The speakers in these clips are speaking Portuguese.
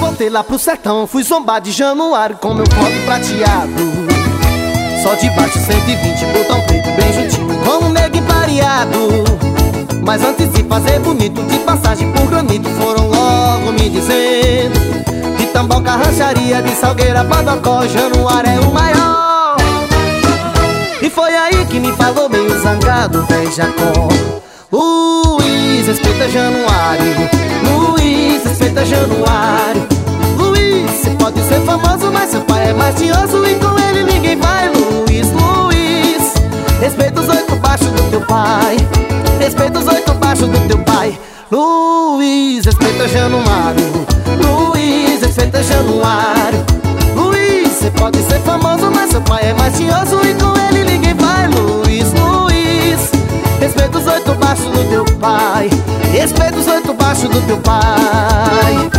voltei lá pro sertão, fui zombar de Januário com meu cobre prateado. Só de baixo 120, botão preto bem juntinho com um nego empareado. Mas antes de fazer bonito, de passagem por granito, foram logo me dizendo: de Tamboca, Rancharia, de Salgueira, Bodocó, Januário é o maior. E foi aí que me falou meio zangado, véi Jacó: Luiz, respeita Januário. Luiz, respeita Januário. Luiz, você pode ser famoso, mas seu pai é mafioso e com ele ninguém vai. Luiz, Luiz, respeita os 8 baixos do teu pai. Respeita os 8 baixos do teu pai. Luiz, respeita Januário. Luiz, respeita Januário. Luiz, você pode ser famoso, mas seu pai é mafioso e com ele ninguém vai. Luiz, Luiz, respeita os 8 baixos do teu pai. Respeita os 8 baixos do teu pai.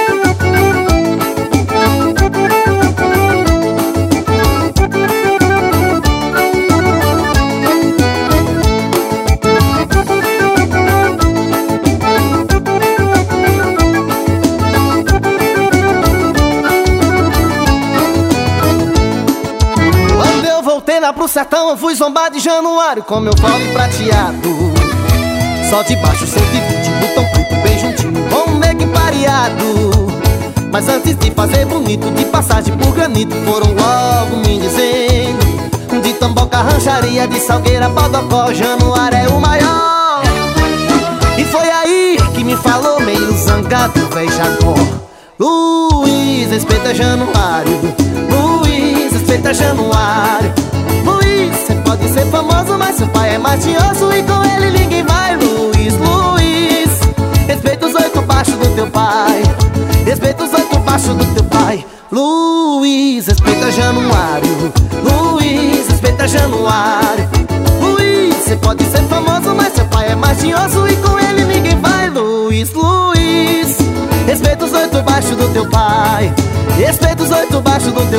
Quando eu voltei lá pro sertão, eu fui zombar de Januário com meu cobre prateado. Só de baixo 120, botão preto bem juntinho com um nego empareado. Mas antes de fazer bonito, de passagem por granito, foram logo me dizendo: de Tamboca, Rancharia, de Salgueira, Bodocó, Januário é o maior. E foi aí que me falou meio zangado, véi Jacó: Luiz, respeita Januário. Luiz, respeita Januário. Luiz, você pode ser famoso, mas seu pai é mafioso e com ele ninguém vai. Luiz, Luiz, respeita os 8 baixos do teu pai. Respeita os 8 baixos do teu pai. Luiz, respeita Januário. Luiz, respeita Januário. Luiz, você pode ser famoso, mas seu pai é mafioso e com ele ninguém vai. Luiz, Luiz, respeita os 8 baixos do teu pai. Respeita os 8 baixos do teu pai.